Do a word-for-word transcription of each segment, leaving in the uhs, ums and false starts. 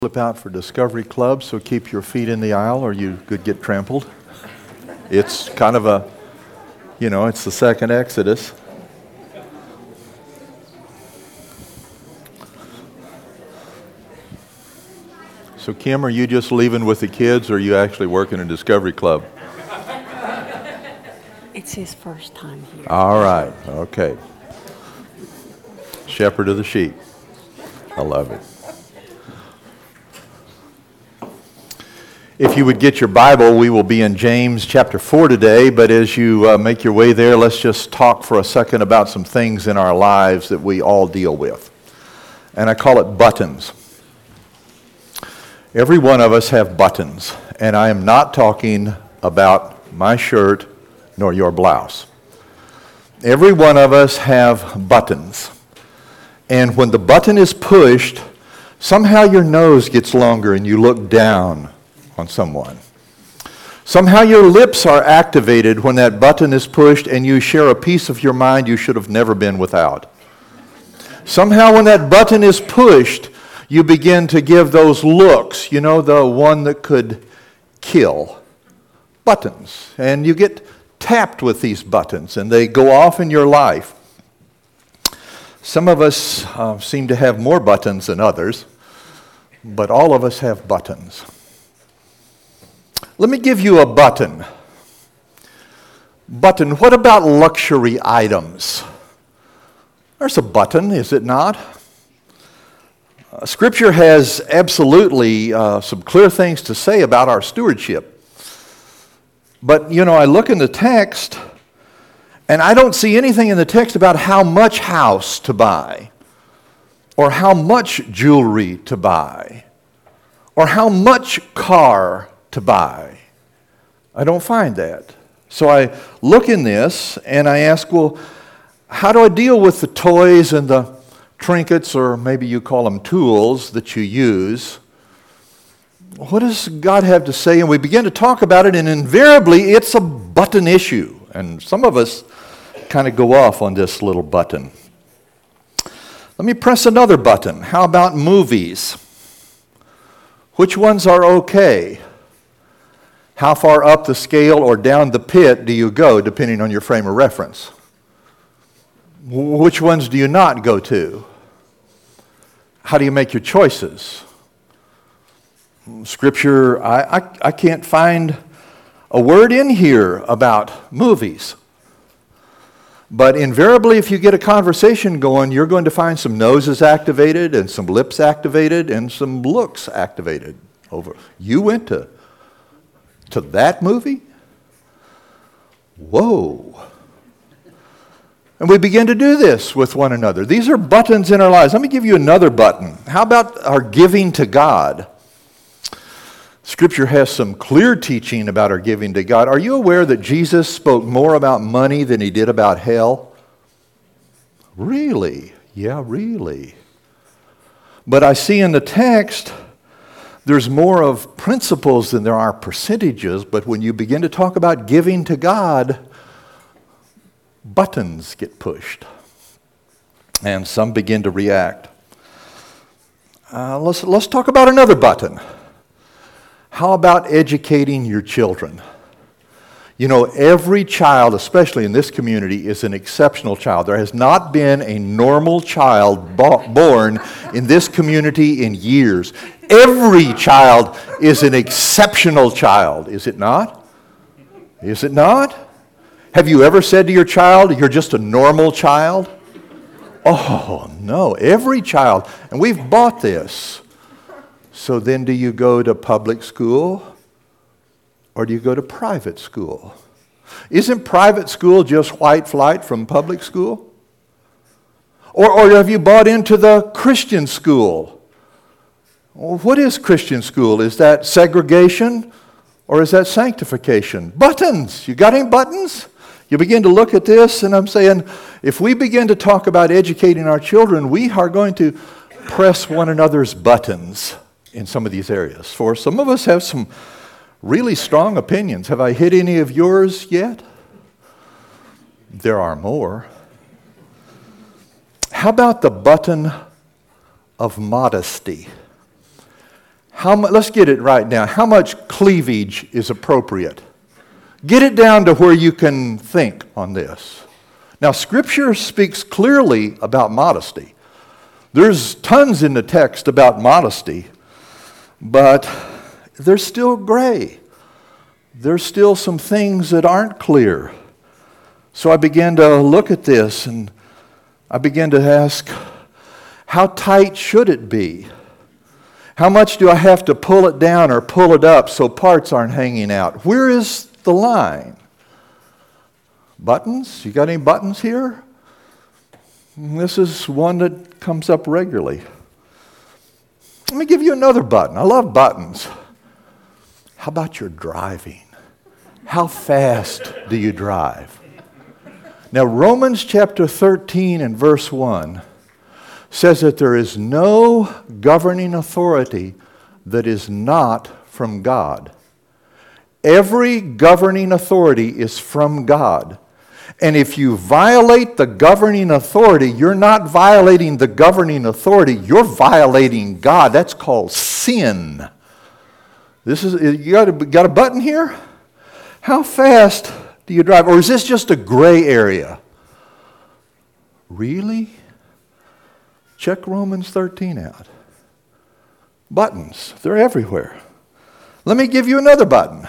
Flip out for Discovery Club, so keep your feet in the aisle or you could get trampled. It's kind of a, you know, it's the second Exodus. So Kim, are you just leaving with the kids or are you actually working in Discovery Club? It's his first time here. All right, okay. Shepherd of the sheep. I love it. If you would get your Bible, we will be in James chapter four today, but as you uh, make your way there, let's just talk for a second about some things in our lives that we all deal with. And I call it buttons. Every one of us have buttons, and I am not talking about my shirt nor your blouse. Every one of us have buttons. And when the button is pushed, somehow your nose gets longer and you look down on someone. Somehow your lips are activated when that button is pushed and you share a piece of your mind you should have never been without. Somehow when that button is pushed, you begin to give those looks, you know, the one that could kill buttons. And you get tapped with these buttons and they go off in your life. Some of us uh, seem to have more buttons than others, but all of us have buttons. Let me give you a button. Button, what about luxury items? There's a button, is it not? Uh, Scripture has absolutely uh, some clear things to say about our stewardship. But, you know, I look in the text, and I don't see anything in the text about how much house to buy, or how much jewelry to buy, or how much car to buy. I don't find that. So I look in this and I ask, well, how do I deal with the toys and the trinkets, or maybe you call them tools, that you use? What does God have to say? And we begin to talk about it, and invariably it's a button issue. And some of us kind of go off on this little button. Let me press another button. How about movies? Which ones are okay? How far up the scale or down the pit do you go, depending on your frame of reference? Which ones do you not go to? How do you make your choices? Scripture, I, I, I can't find a word in here about movies. But invariably, if you get a conversation going, you're going to find some noses activated and some lips activated and some looks activated. Over. You went to To that movie? Whoa. And we begin to do this with one another. These are buttons in our lives. Let me give you another button. How about our giving to God? Scripture has some clear teaching about our giving to God. Are you aware that Jesus spoke more about money than he did about hell? Really? Yeah, really. But I see in the text, there's more of principles than there are percentages, but when you begin to talk about giving to God, buttons get pushed. And some begin to react. Uh, let's, let's talk about another button. How about educating your children? You know, every child, especially in this community, is an exceptional child. There has not been a normal child bo- born in this community in years. Every child is an exceptional child, is it not? Is it not? Have you ever said to your child, you're just a normal child? Oh, no, every child. And we've bought this. So then do you go to public school or do you go to private school? Isn't private school just white flight from public school? Or, or have you bought into the Christian school? Well, what is Christian school? Is that segregation or is that sanctification? Buttons. You got any buttons? You begin to look at this, and I'm saying, if we begin to talk about educating our children, we are going to press one another's buttons in some of these areas. For some of us have some really strong opinions. Have I hit any of yours yet? There are more. How about the button of modesty? How mu- let's get it right now. How much cleavage is appropriate? Get it down to where you can think on this. Now, Scripture speaks clearly about modesty. There's tons in the text about modesty, but there's still gray. There's still some things that aren't clear. So I began to look at this and I began to ask, how tight should it be? How much do I have to pull it down or pull it up so parts aren't hanging out? Where is the line? Buttons? You got any buttons here? This is one that comes up regularly. Let me give you another button. I love buttons. How about your driving? How fast do you drive? Now, Romans chapter thirteen and verse one says that there is no governing authority that is not from God. Every governing authority is from God. And if you violate the governing authority, you're not violating the governing authority, you're violating God. That's called sin. This is, you got a, got a button here? How fast do you drive? Or is this just a gray area? Really? Check Romans thirteen out. Buttons, they're everywhere. Let me give you another button.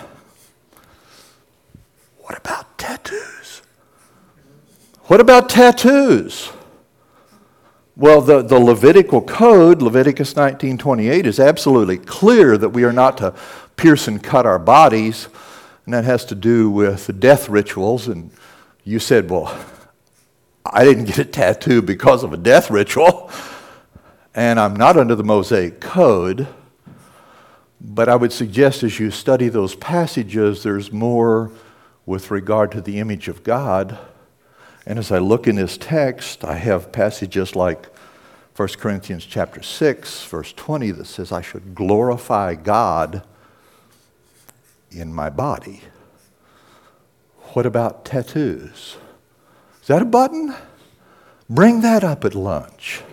What about tattoos? What about tattoos? Well, the, the Levitical code, Leviticus nineteen twenty-eight, is absolutely clear that we are not to pierce and cut our bodies, and that has to do with death rituals. And you said, well, I didn't get a tattoo because of a death ritual, and I'm not under the Mosaic Code, but I would suggest as you study those passages, there's more with regard to the image of God. And as I look in this text, I have passages like First Corinthians chapter six, verse twenty, that says I should glorify God in my body. What about tattoos? Is that a button? Bring that up at lunch.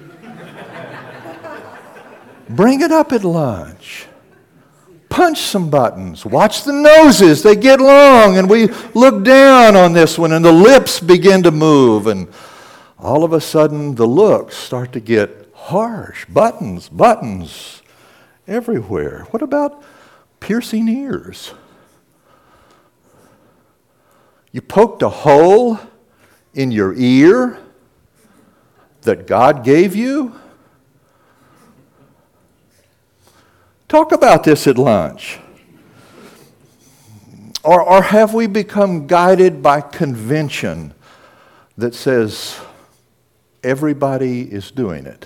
Bring it up at lunch. Punch some buttons. Watch the noses. They get long, and we look down on this one, and the lips begin to move, and all of a sudden the looks start to get harsh. Buttons, buttons everywhere. What about piercing ears? You poked a hole in your ear that God gave you? Talk about this at lunch. Or, or have we become guided by convention that says everybody is doing it?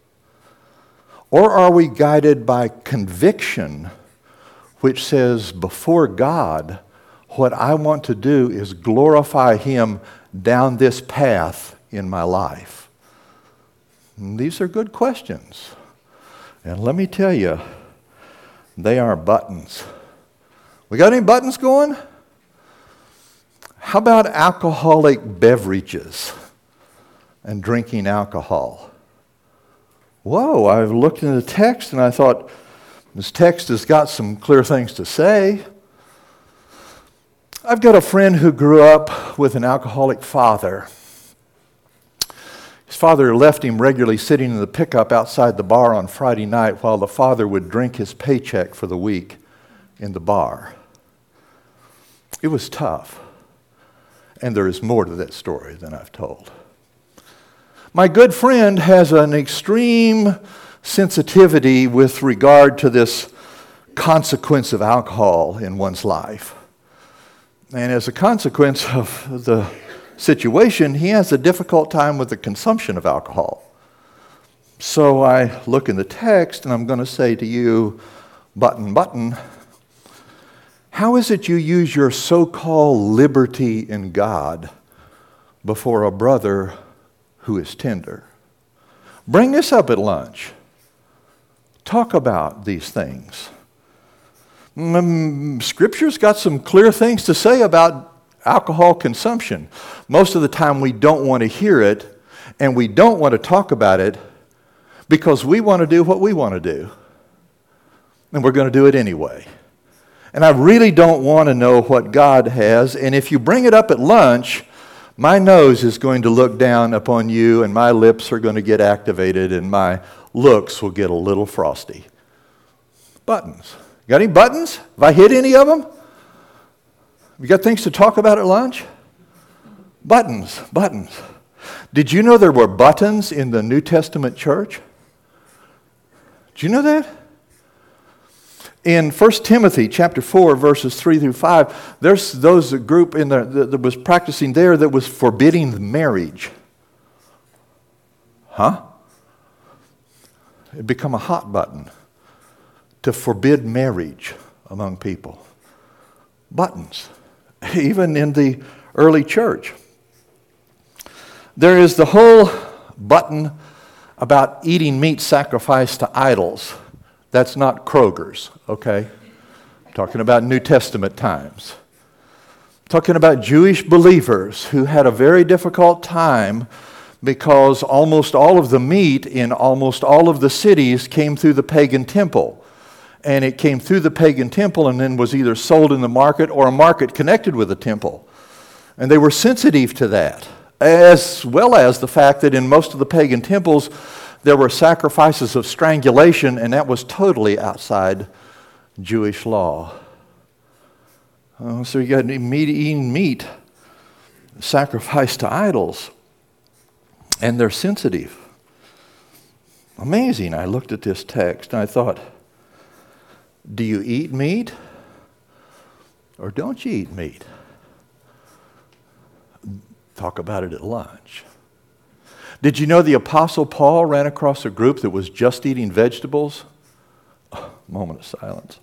Or are we guided by conviction which says before God, what I want to do is glorify Him down this path in my life? And these are good questions. And let me tell you, they are buttons. We got any buttons going? How about alcoholic beverages and drinking alcohol? Whoa, I looked in the text and I thought, this text has got some clear things to say. I've got a friend who grew up with an alcoholic father. His father left him regularly sitting in the pickup outside the bar on Friday night while the father would drink his paycheck for the week in the bar. It was tough. And there is more to that story than I've told. My good friend has an extreme sensitivity with regard to this consequence of alcohol in one's life. And as a consequence of the situation, he has a difficult time with the consumption of alcohol. So I look in the text and I'm going to say to you, button, button, how is it you use your so-called liberty in God before a brother who is tender? Bring this up at lunch. Talk about these things. Mm, Scripture's got some clear things to say about alcohol consumption. Most of the time we don't want to hear it, and we don't want to talk about it because we want to do what we want to do. And we're going to do it anyway. And I really don't want to know what God has. And if you bring it up at lunch, my nose is going to look down upon you, and my lips are going to get activated, and my looks will get a little frosty. Buttons. Got any buttons? Have I hit any of them? You got things to talk about at lunch? Buttons, buttons. Did you know there were buttons in the New Testament church? Did you know that? In First Timothy chapter four, verses three through five, there's those group in there that, that was practicing there that was forbidding marriage. Huh? It become a hot button to forbid marriage among people. Buttons. Even in the early church. There is the whole button about eating meat sacrificed to idols. That's not Kroger's, okay? I'm talking about New Testament times. I'm talking about Jewish believers who had a very difficult time because almost all of the meat in almost all of the cities came through the pagan temple. And it came through the pagan temple and then was either sold in the market or a market connected with the temple. And they were sensitive to that, as well as the fact that in most of the pagan temples, there were sacrifices of strangulation, and that was totally outside Jewish law. Uh, so you got meat, eating meat sacrificed to idols, and they're sensitive. Amazing. I looked at this text and I thought, do you eat meat or don't you eat meat? Talk about it at lunch. Did you know the Apostle Paul ran across a group that was just eating vegetables? Oh, moment of silence.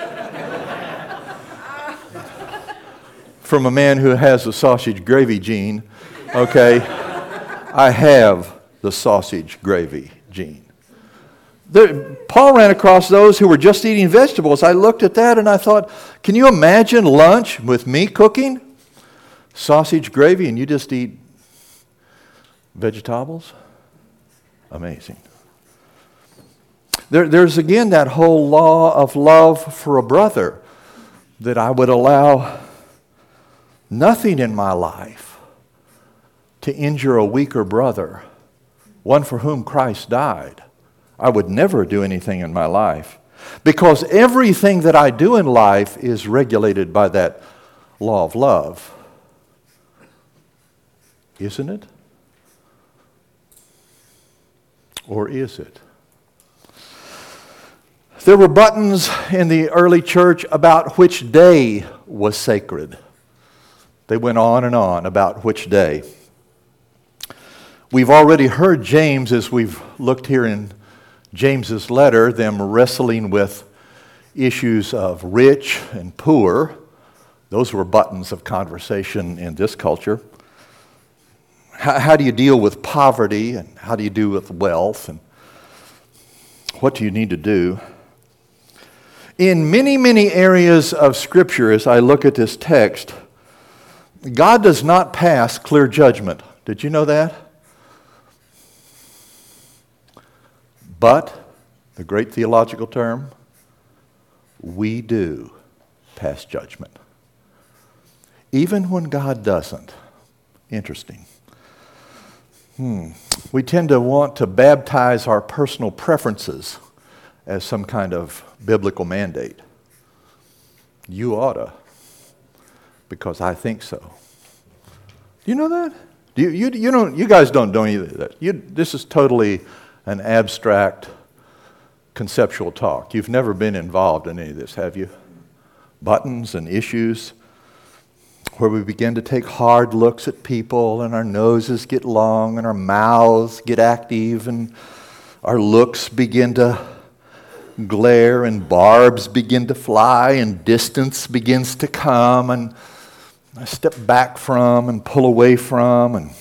From a man who has the sausage gravy gene, okay, I have the sausage gravy gene. There, Paul ran across those who were just eating vegetables. I looked at that and I thought, can you imagine lunch with me cooking? Sausage gravy and you just eat vegetables? Amazing. There, there's again that whole law of love for a brother, that I would allow nothing in my life to injure a weaker brother, one for whom Christ died. I would never do anything in my life, because everything that I do in life is regulated by that law of love. Isn't it? Or is it? There were buttons in the early church about which day was sacred. They went on and on about which day. We've already heard James, as we've looked here in James's letter, them wrestling with issues of rich and poor. Those were buttons of conversation in this culture. How, how do you deal with poverty, and how do you deal with wealth, and what do you need to do? In many, many areas of Scripture, as I look at this text, God does not pass clear judgment. Did you know that? But, the great theological term, we do pass judgment. Even when God doesn't. Interesting. Hmm. We tend to want to baptize our personal preferences as some kind of biblical mandate. You oughta, because I think so. Do you know that? Do you, you, you, don't, you guys don't know either of that. You, this is totally an abstract, conceptual talk. You've never been involved in any of this, have you? Buttons and issues where we begin to take hard looks at people, and our noses get long and our mouths get active and our looks begin to glare and barbs begin to fly and distance begins to come, and I step back from and pull away from. And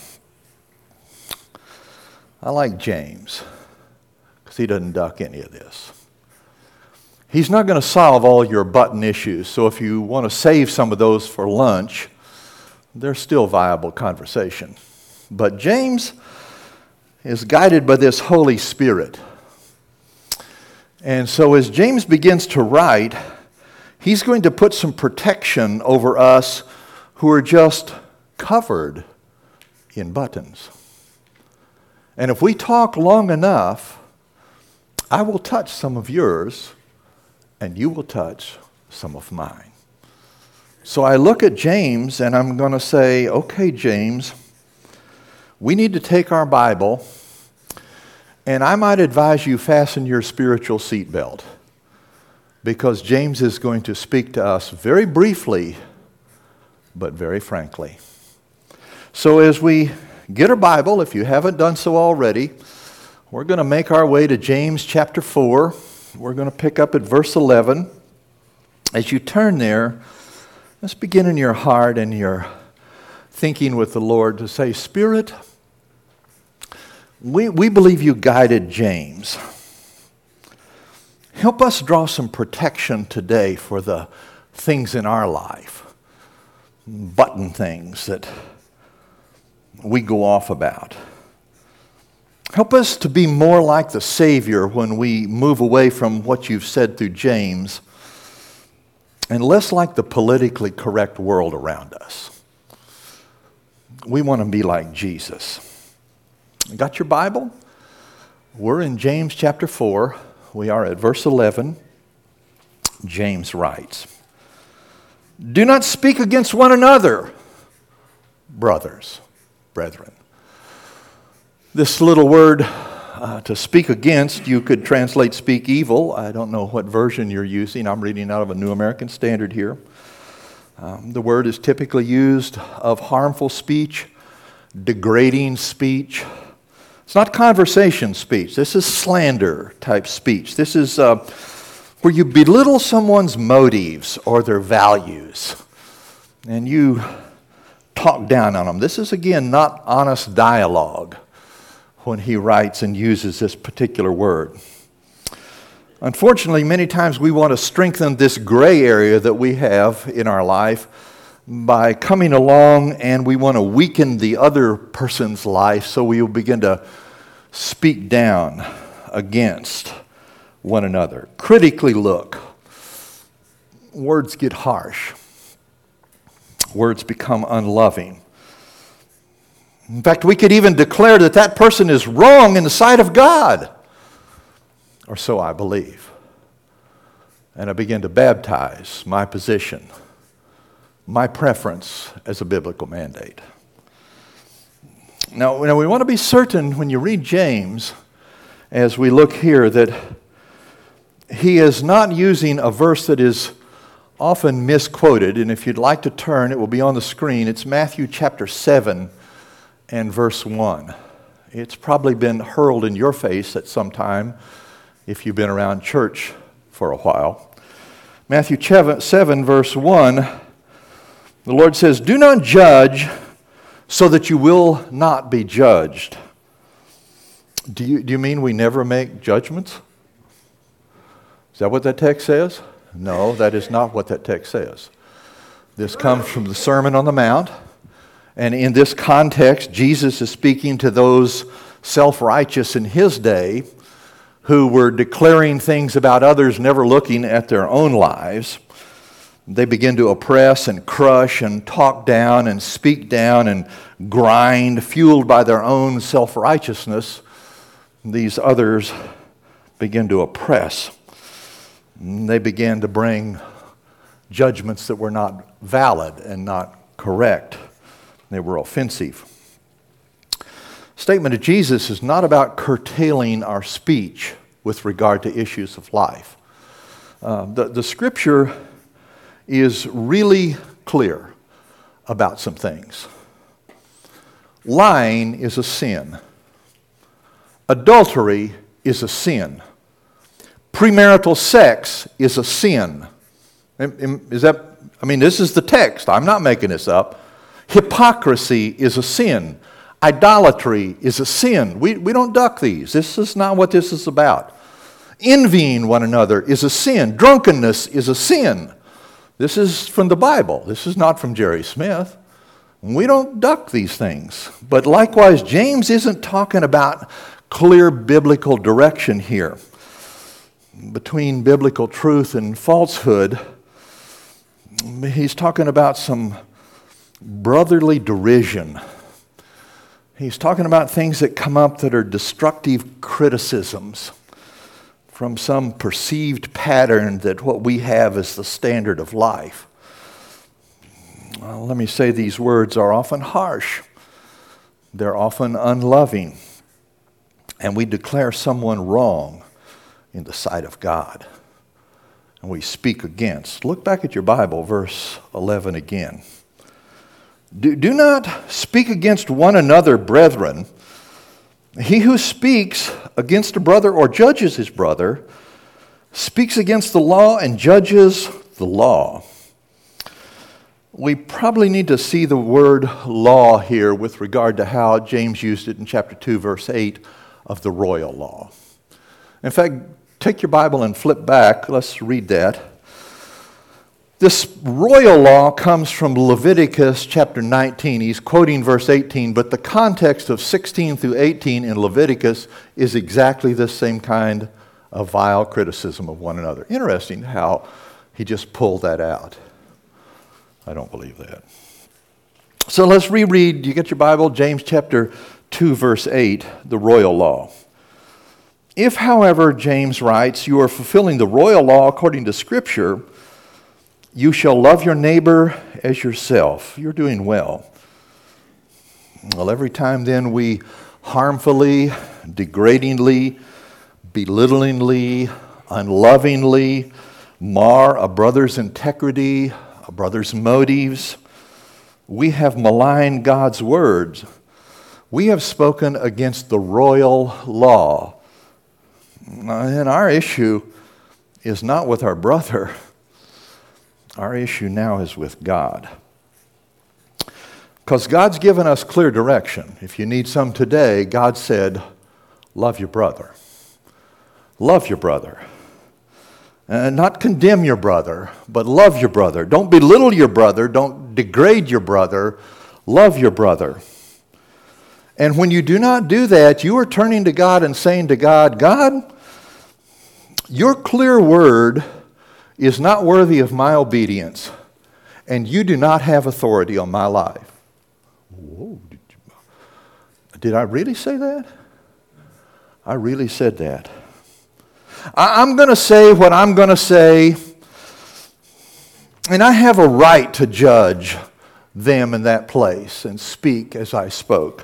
I like James because he doesn't duck any of this. He's not going to solve all your button issues, so if you want to save some of those for lunch, they're still viable conversation. But James is guided by this Holy Spirit. And so as James begins to write, he's going to put some protection over us who are just covered in buttons. And if we talk long enough, I will touch some of yours, and you will touch some of mine. So I look at James, and I'm going to say, okay, James, we need to take our Bible, and I might advise you fasten your spiritual seatbelt, because James is going to speak to us very briefly, but very frankly. So as we get our Bible, if you haven't done so already, we're going to make our way to James chapter four. We're going to pick up at verse eleven. As you turn there, let's begin in your heart and your thinking with the Lord to say, Spirit, we, we believe you guided James. Help us draw some protection today for the things in our life, button things that we go off about. Help us to be more like the Savior when we move away from what you've said through James, and less like the politically correct world around us. We want to be like Jesus. Got your Bible? We're in James chapter four. We are at verse eleven. James writes, "Do not speak against one another, brothers, brethren." This little word uh, to speak against, you could translate speak evil. I don't know what version you're using. I'm reading out of a New American Standard here. Um, the word is typically used of harmful speech, degrading speech. It's not conversation speech. This is slander type speech. This is uh, where you belittle someone's motives or their values, and you talk down on them. This is, again, not honest dialogue when he writes and uses this particular word. Unfortunately, many times we want to strengthen this gray area that we have in our life by coming along, and we want to weaken the other person's life, so we will begin to speak down against one another. Critically look. Words get harsh. Words become unloving. In fact, we could even declare that that person is wrong in the sight of God. Or so I believe. And I begin to baptize my position, my preference as a biblical mandate. Now, now we want to be certain when you read James, as we look here, that he is not using a verse that is often misquoted. And if you'd like to turn, it will be on the screen. It's Matthew chapter seven and verse one. It's probably been hurled in your face at some time if you've been around church for a while. Matthew seven, verse one, the Lord says, "Do not judge so that you will not be judged." Do you, do you mean we never make judgments? Is that what that text says? No, that is not what that text says. This comes from the Sermon on the Mount. And in this context, Jesus is speaking to those self-righteous in his day who were declaring things about others, never looking at their own lives. They begin to oppress and crush and talk down and speak down and grind, fueled by their own self-righteousness. These others begin to oppress. And they began to bring judgments that were not valid and not correct. They were offensive. Statement of Jesus is not about curtailing our speech with regard to issues of life. Uh, the, the scripture is really clear about some things. Lying is a sin. Adultery is a sin. Premarital sex is a sin. Is that, I mean, this is the text. I'm not making this up. Hypocrisy is a sin. Idolatry is a sin. We, we don't duck these. This is not what this is about. Envying one another is a sin. Drunkenness is a sin. This is from the Bible. This is not from Jerry Smith. We don't duck these things. But likewise, James isn't talking about clear biblical direction here. between biblical truth and falsehood, he's talking about some brotherly derision. He's talking about things that come up that are destructive criticisms from some perceived pattern that what we have is the standard of life. Well, let me say these words are often harsh. They're often unloving. And we declare someone wrong in the sight of God. And we speak against. Look back at your Bible, verse eleven again. Do, do not speak against one another, brethren. He who speaks against a brother or judges his brother speaks against the law and judges the law. We probably need to see the word law here with regard to how James used it in chapter two, verse eight of the royal law. In fact, take your Bible and flip back. Let's read that. This royal law comes from Leviticus chapter nineteen. He's quoting verse eighteen, but the context of sixteen through eighteen in Leviticus is exactly the same kind of vile criticism of one another. Interesting how he just pulled that out. I don't believe that. So let's reread. You get your Bible? James chapter two, verse eight, the royal law. If, however, James writes, you are fulfilling the royal law according to Scripture, you shall love your neighbor as yourself. You're doing well. Well, every time then we harmfully, degradingly, belittlingly, unlovingly mar a brother's integrity, a brother's motives, we have maligned God's words. We have spoken against the royal law. And our issue is not with our brother. Our issue now is with God. Because God's given us clear direction. If you need some today, God said, love your brother. Love your brother. And not condemn your brother, but love your brother. Don't belittle your brother. Don't degrade your brother. Love your brother. And when you do not do that, you are turning to God and saying to God, God, your clear word is not worthy of my obedience, and you do not have authority on my life. Whoa, did, you, did I really say that? I really said that. I, I'm going to say what I'm going to say, and I have a right to judge them in that place and speak as I spoke.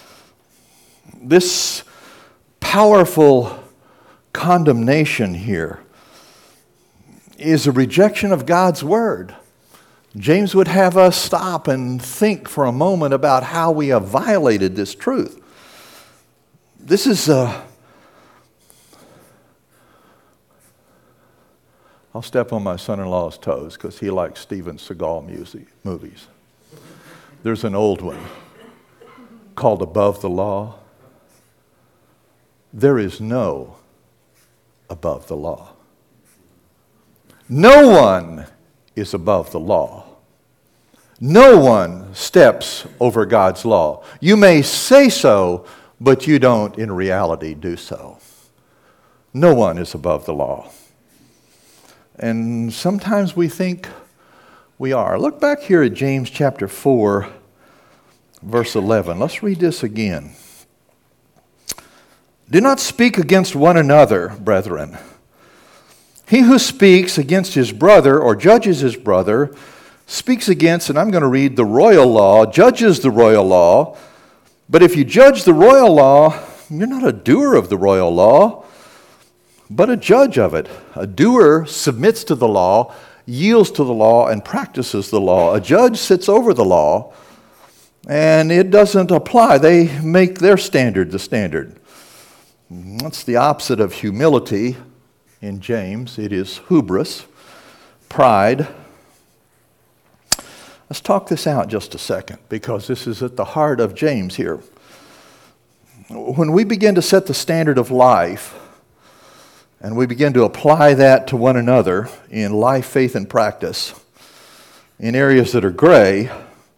This powerful condemnation here is a rejection of God's word. James would have us stop and think for a moment about how we have violated this truth. This is a... I'll step on my son-in-law's toes because he likes Steven Seagal music, movies. There's an old one called Above the Law. There is no above the law. No one is above the law. No one steps over God's law. You may say so, but you don't in reality do so. No one is above the law. And sometimes we think we are. Look back here at James chapter four, verse eleven. Let's read this again. Do not speak against one another, brethren. He who speaks against his brother or judges his brother speaks against, and I'm going to read the royal law, judges the royal law. But if you judge the royal law, you're not a doer of the royal law, but a judge of it. A doer submits to the law, yields to the law, and practices the law. A judge sits over the law, and it doesn't apply. They make their standard the standard. That's the opposite of humility in James. It is hubris, pride. Let's talk this out just a second, because this is at the heart of James here. When we begin to set the standard of life, and we begin to apply that to one another in life, faith, and practice, in areas that are gray,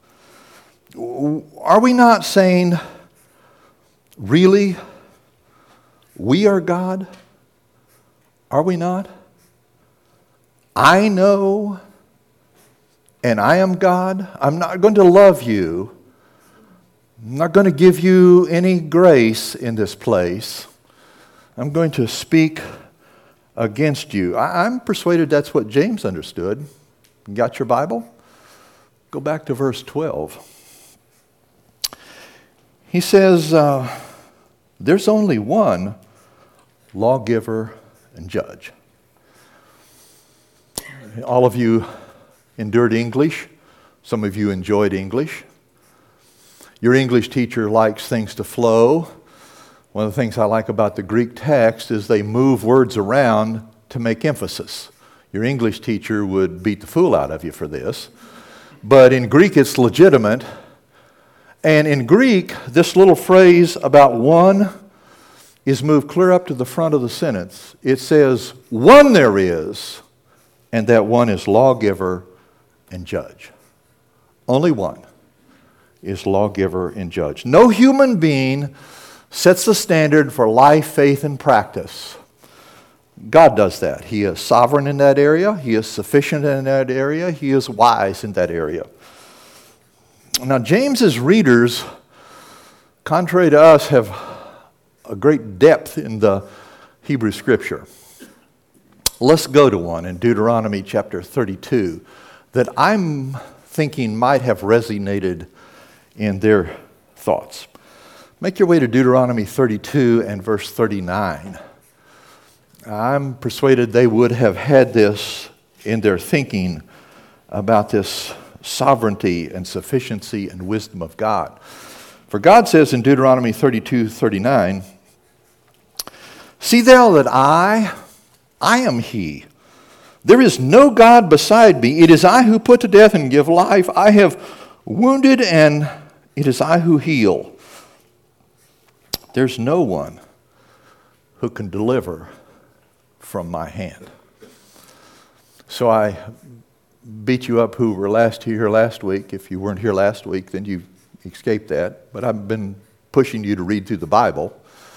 are we not saying, really, we are God? Are we not? I know, and I am God. I'm not going to love you. I'm not going to give you any grace in this place. I'm going to speak against you. I, I'm persuaded that's what James understood. You got your Bible? Go back to verse twelve. He says, uh, there's only one lawgiver and judge. All of you endured English. Some of you enjoyed English. Your English teacher likes things to flow. One of the things I like about the Greek text is they move words around to make emphasis. Your English teacher would beat the fool out of you for this. But in Greek, it's legitimate. And in Greek, this little phrase about one is moved clear up to the front of the sentence. It says, one there is, and that one is lawgiver and judge. Only one is lawgiver and judge. No human being sets the standard for life, faith, and practice. God does that. He is sovereign in that area. He is sufficient in that area. He is wise in that area. Now, James's readers, contrary to us, have a great depth in the Hebrew Scripture. Let's go to one in Deuteronomy chapter thirty-two that I'm thinking might have resonated in their thoughts. Make your way to Deuteronomy thirty-two and verse thirty-nine. I'm persuaded they would have had this in their thinking about this sovereignty and sufficiency and wisdom of God. For God says in Deuteronomy thirty-two thirty-nine, see thou that I, I am He. There is no God beside me. It is I who put to death and give life. I have wounded and it is I who heal. There's no one who can deliver from my hand. So I beat you up who were last here last week. If you weren't here last week, then you escaped that. But I've been pushing you to read through the Bible.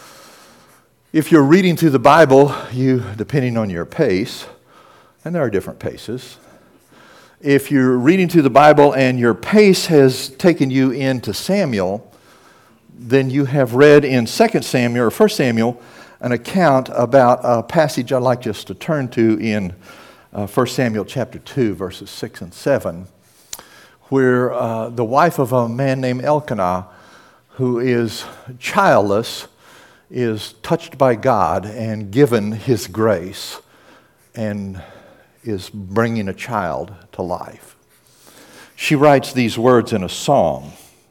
If you're reading through the Bible, you, depending on your pace, and there are different paces. If you're reading through the Bible and your pace has taken you into Samuel, then you have read in Second Samuel or First Samuel an account about a passage I'd like just to turn to in uh, First Samuel chapter two, verses six and seven, where uh, the wife of a man named Elkanah, who is childless, is touched by God and given His grace and is bringing a child to life. She writes these words in a song.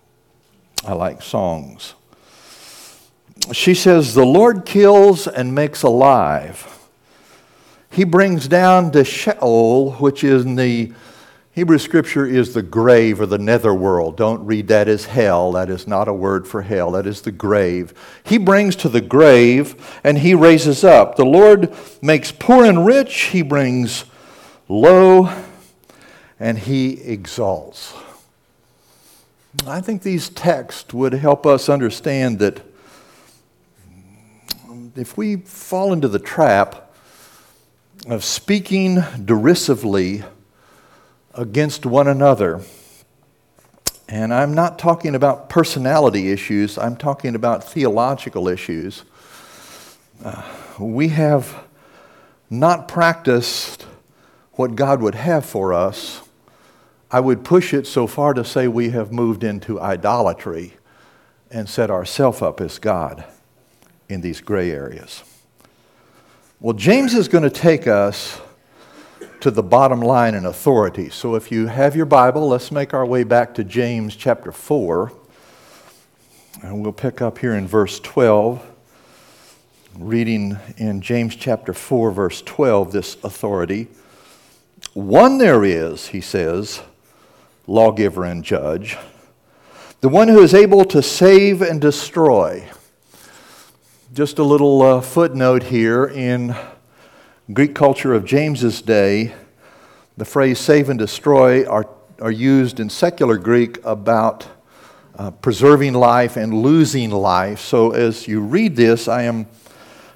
I like songs. She says, the Lord kills and makes alive. He brings down to Sheol, which is in the Hebrew Scripture is the grave or the netherworld. Don't read that as hell. That is not a word for hell. That is the grave. He brings to the grave and He raises up. The Lord makes poor and rich. He brings low and He exalts. I think these texts would help us understand that if we fall into the trap of speaking derisively against one another, and I'm not talking about personality issues, I'm talking about theological issues, uh, we have not practiced what God would have for us. I would push it so far to say we have moved into idolatry and set ourselves up as God in these gray areas. Well, James is going to take us to the bottom line in authority. So if you have your Bible, let's make our way back to James chapter four. And we'll pick up here in verse twelve. Reading in James chapter four, verse twelve, this authority. One there is, he says, lawgiver and judge, the one who is able to save and destroy. Just a little uh, footnote here. In Greek culture of James's day, the phrase save and destroy are, are used in secular Greek about uh, preserving life and losing life. So as you read this, I am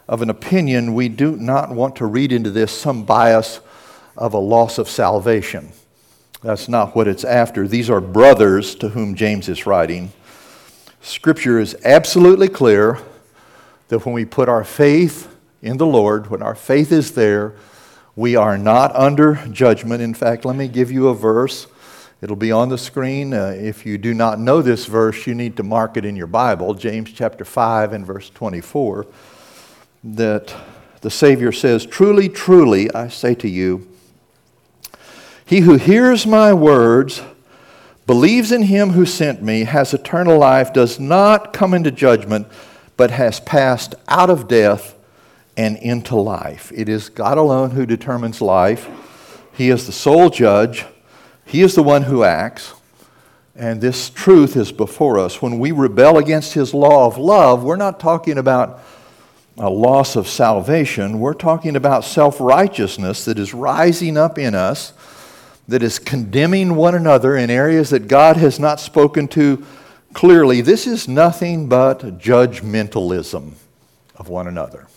of an opinion, we do not want to read into this some bias of a loss of salvation. That's not what it's after. These are brothers to whom James is writing. Scripture is absolutely clear that when we put our faith in the Lord, when our faith is there, we are not under judgment. In fact, let me give you a verse. It'll be on the screen. Uh, if you do not know this verse, you need to mark it in your Bible. James chapter five and verse twenty-four. That the Savior says, "Truly, truly, I say to you, he who hears my words, believes in him who sent me, has eternal life, does not come into judgment, but has passed out of death and into life." It is God alone who determines life. He is the sole judge. He is the one who acts. And this truth is before us. When we rebel against His law of love, we're not talking about a loss of salvation. We're talking about self-righteousness that is rising up in us, that is condemning one another in areas that God has not spoken to clearly. This is nothing but judgmentalism of one another.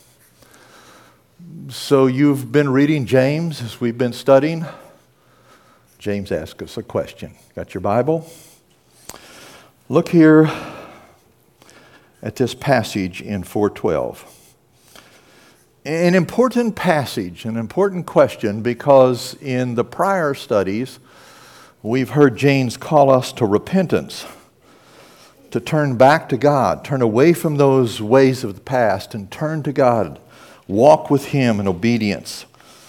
So you've been reading James as we've been studying. James asks us a question. Got your Bible? Look here at this passage in four twelve. An important passage, an important question, because in the prior studies, we've heard James call us to repentance, to turn back to God, turn away from those ways of the past and turn to God, walk with Him in obedience.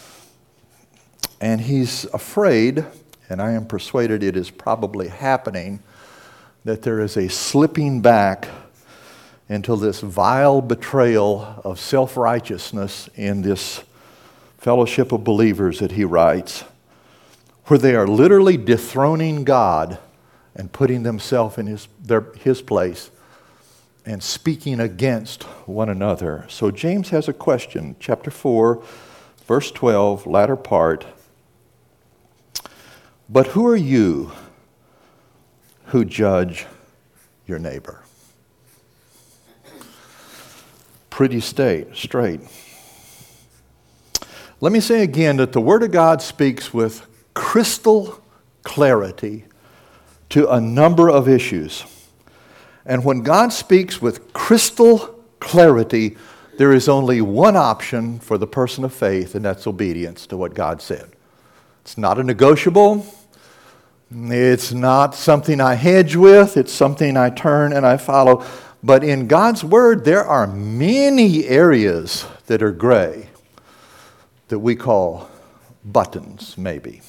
And he's afraid, and I am persuaded it is probably happening, that there is a slipping back into this vile betrayal of self-righteousness in this fellowship of believers that he writes, where they are literally dethroning God and putting themselves in his, their, his place and speaking against one another. So James has a question, chapter four, verse twelve, latter part. "But who are you who judge your neighbor?" Pretty state, straight. Let me say again that the Word of God speaks with crystal clarity to a number of issues. And when God speaks with crystal clarity, there is only one option for the person of faith, and that's obedience to what God said. It's not a negotiable. It's not something I hedge with. It's something I turn and I follow. But in God's Word, there are many areas that are gray that we call buttons, maybe.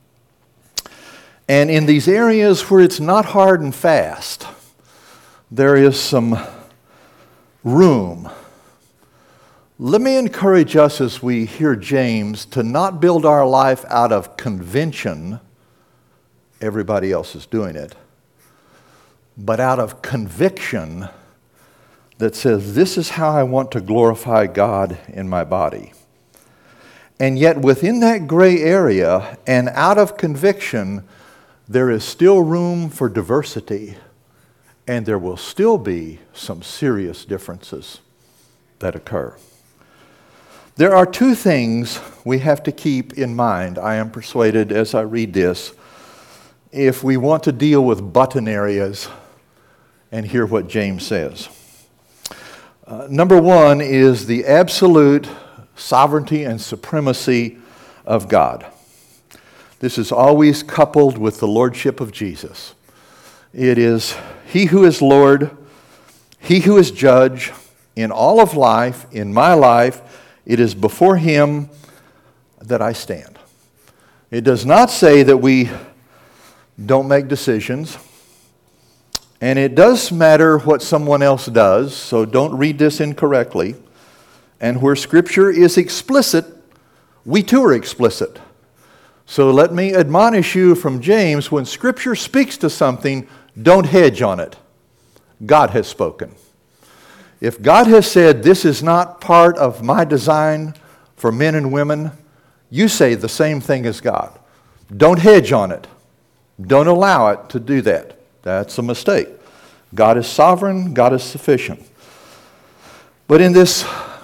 And in these areas where it's not hard and fast, there is some room. Let me encourage us as we hear James to not build our life out of convention. Everybody else is doing it. But out of conviction that says, this is how I want to glorify God in my body. And yet within that gray area and out of conviction, there is still room for diversity, and there will still be some serious differences that occur. There are two things we have to keep in mind, I am persuaded as I read this, if we want to deal with button areas and hear what James says. Uh, number one is the absolute sovereignty and supremacy of God. This is always coupled with the lordship of Jesus. It is He who is Lord, He who is judge in all of life, in my life. It is before Him that I stand. It does not say that we don't make decisions. And it does matter what someone else does, so don't read this incorrectly. And where Scripture is explicit, we too are explicit. So let me admonish you from James, when Scripture speaks to something, don't hedge on it. God has spoken. If God has said, this is not part of my design for men and women, you say the same thing as God. Don't hedge on it. Don't allow it to do that. That's a mistake. God is sovereign. God is sufficient. But in this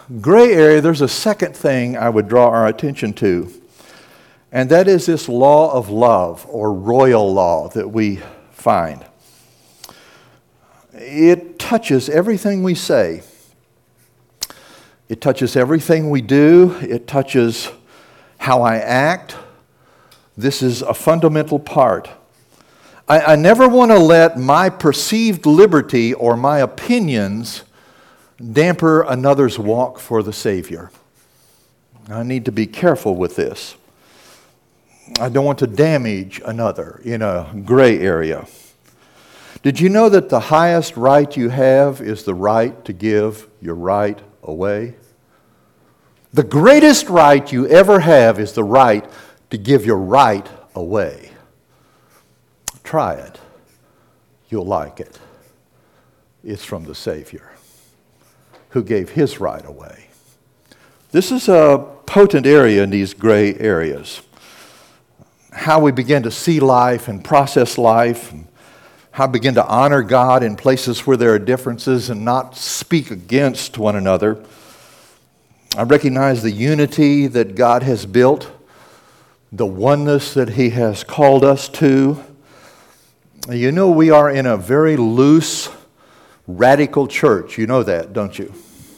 gray area, there's a second thing I would draw our attention to, and that is this law of love, or royal law, that we find. It touches everything we say. It touches everything we do. It touches how I act. This is a fundamental part. I, I never want to let my perceived liberty or my opinions damper another's walk for the Savior. I need to be careful with this. I don't want to damage another in a gray area. Did you know that the highest right you have is the right to give your right away? The greatest right you ever have is the right to give your right away. Try it. You'll like it. It's from the Savior, who gave his right away. This is a potent area in these gray areas. How we begin to see life and process life, and how we begin to honor God in places where there are differences and not speak against one another. I recognize the unity that God has built, the oneness that he has called us to. You know, we are in a very loose, radical church. You know that, don't you?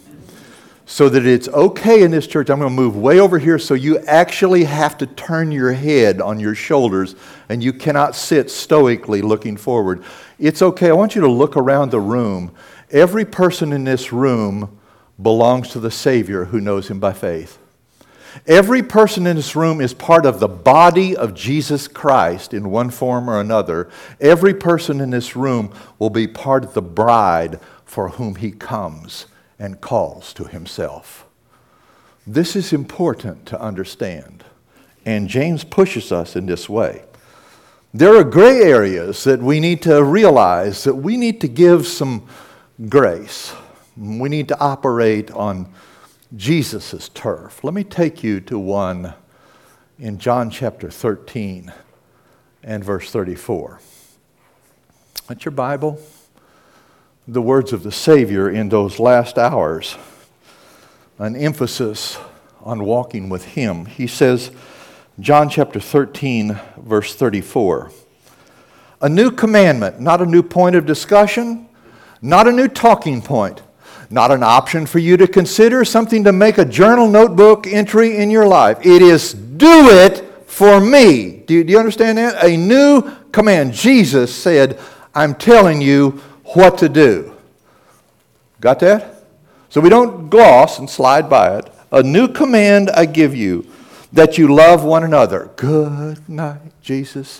So that it's okay in this church, I'm going to move way over here, so you actually have to turn your head on your shoulders and you cannot sit stoically looking forward. It's okay. I want you to look around the room. Every person in this room belongs to the Savior who knows him by faith. Every person in this room is part of the body of Jesus Christ in one form or another. Every person in this room will be part of the bride for whom he comes and calls to himself. This is important to understand, and James pushes us in this way. There are gray areas that we need to realize that we need to give some grace. We need to operate on Jesus' turf. Let me take you to one in John chapter thirteen and verse thirty-four. That's your Bible. The words of the Savior in those last hours, an emphasis on walking with him. He says, John chapter thirteen, verse thirty-four, a new commandment, not a new point of discussion, not a new talking point, not an option for you to consider, something to make a journal notebook entry in your life. It is do it for me. Do you, do you understand that? A new command. Jesus said, I'm telling you what to do. Got that? So we don't gloss and slide by it. A new command I give you, that you love one another. Good night, Jesus.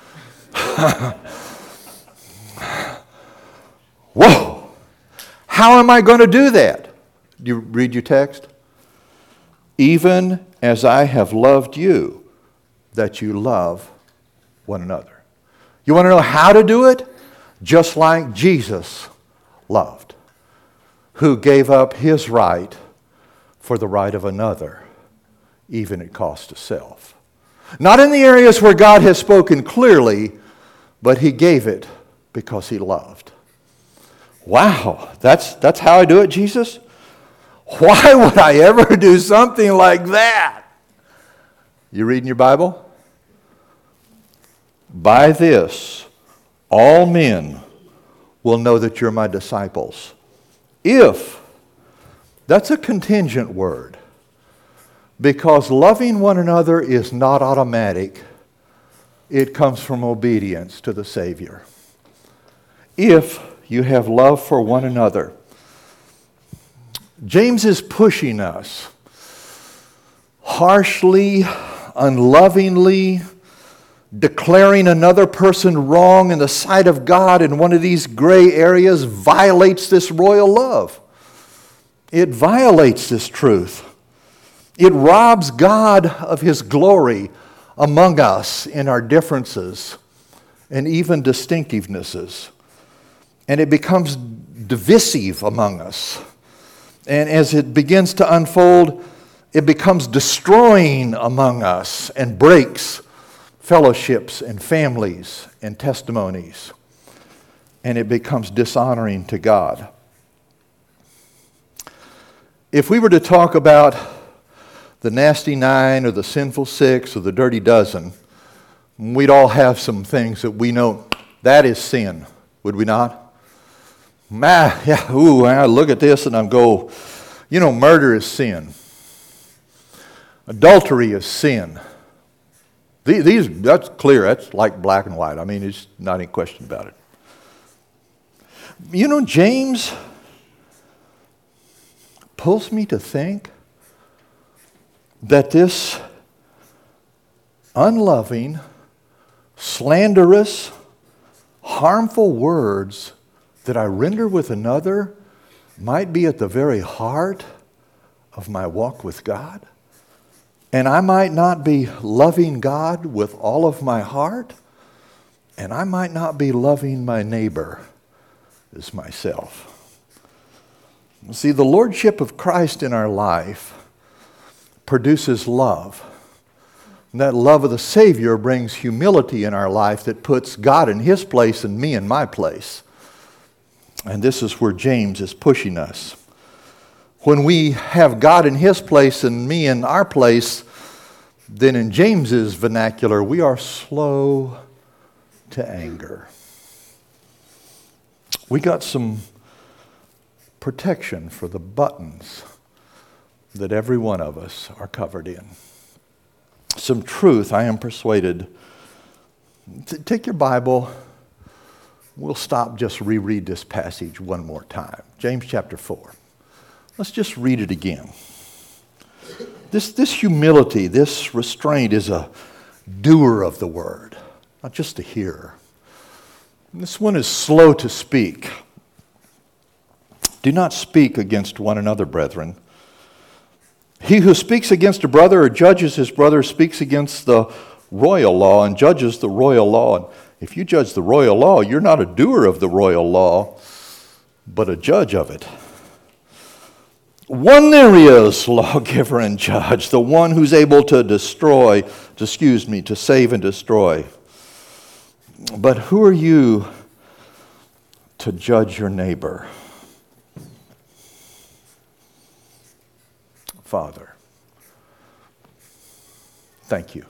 Whoa! How am I going to do that? Do you read your text? Even as I have loved you, that you love one another. You want to know how to do it? Just like Jesus loved, who gave up his right for the right of another, even at cost to self. Not in the areas where God has spoken clearly, but he gave it because he loved. Wow, that's, that's how I do it, Jesus? Why would I ever do something like that? You reading your Bible? By this, all men will know that you're my disciples. If, that's a contingent word, because loving one another is not automatic. It comes from obedience to the Savior. If you have love for one another. James is pushing us harshly, unlovingly, declaring another person wrong in the sight of God in one of these gray areas violates this royal love. It violates this truth. It robs God of his glory among us in our differences and even distinctivenesses. And it becomes divisive among us. And as it begins to unfold, it becomes destroying among us and breaks fellowships and families and testimonies. And it becomes dishonoring to God. If we were to talk about the nasty nine or the sinful six or the dirty dozen, we'd all have some things that we know that is sin, would we not? Ah, yeah, ooh, I look at this and I go, you know, murder is sin. Adultery is sin. These, that's clear. That's like black and white. I mean, there's not any question about it. You know, James pulls me to think that this unloving, slanderous, harmful words that I render with another might be at the very heart of my walk with God. And I might not be loving God with all of my heart, and I might not be loving my neighbor as myself. See, the lordship of Christ in our life produces love. And that love of the Savior brings humility in our life that puts God in His place and me in my place. And this is where James is pushing us. When we have God in His place and me in our place, then in James's vernacular, we are slow to anger. We got some protection for the buttons that every one of us are covered in. Some truth, I am persuaded. T- take your Bible. We'll stop, just reread this passage one more time. James chapter four. Let's just read it again. This, this humility, this restraint is a doer of the word, not just a hearer. This one is slow to speak. Do not speak against one another, brethren. He who speaks against a brother or judges his brother speaks against the royal law and judges the royal law. And if you judge the royal law, you're not a doer of the royal law, but a judge of it. One there is, lawgiver and judge, the one who's able to destroy, to, excuse me, to save and destroy. But who are you to judge your neighbor? Father, thank you.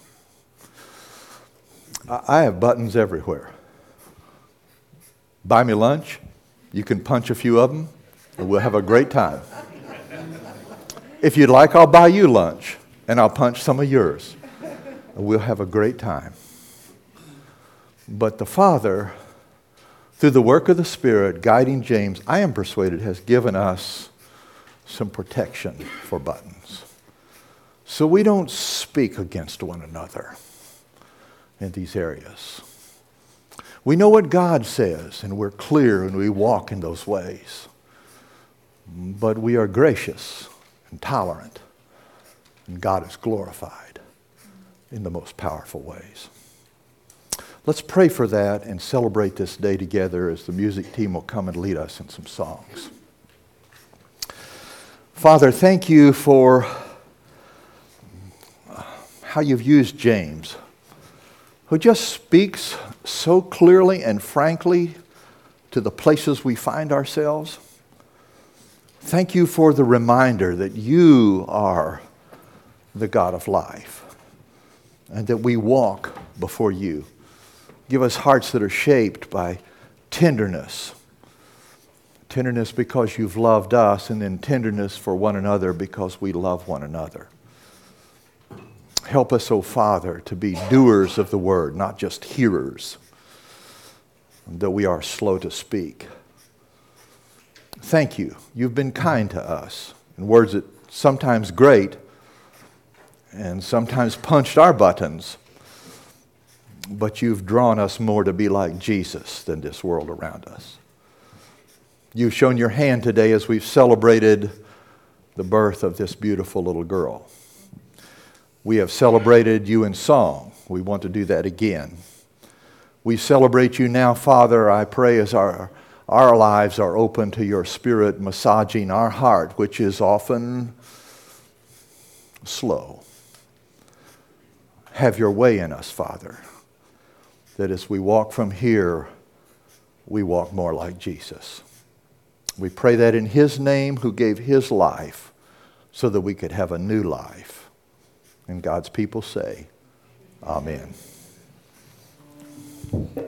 I have buttons everywhere. Buy me lunch. You can punch a few of them, and we'll have a great time. If you'd like, I'll buy you lunch, and I'll punch some of yours, and we'll have a great time. But the Father, through the work of the Spirit, guiding James, I am persuaded, has given us some protection for buttons. So we don't speak against one another in these areas. We know what God says, and we're clear, and we walk in those ways. But we are gracious and tolerant, and God is glorified in the most powerful ways. Let's pray for that and celebrate this day together as the music team will come and lead us in some songs. Father, thank you for how you've used James, who just speaks so clearly and frankly to the places we find ourselves. Thank you for the reminder that you are the God of life and that we walk before you. Give us hearts that are shaped by tenderness. Tenderness because you've loved us, and then tenderness for one another because we love one another. Help us, O Father, to be doers of the word, not just hearers, though we are slow to speak. Thank you. You've been kind to us in words that sometimes grate and sometimes punched our buttons, but you've drawn us more to be like Jesus than this world around us. You've shown your hand today as we've celebrated the birth of this beautiful little girl. We have celebrated you in song. We want to do that again. We celebrate you now, Father, I pray, as our, our lives are open to your Spirit massaging our heart, which is often slow. Have your way in us, Father, that as we walk from here, we walk more like Jesus. We pray that in His name, who gave His life so that we could have a new life. And God's people say, Amen.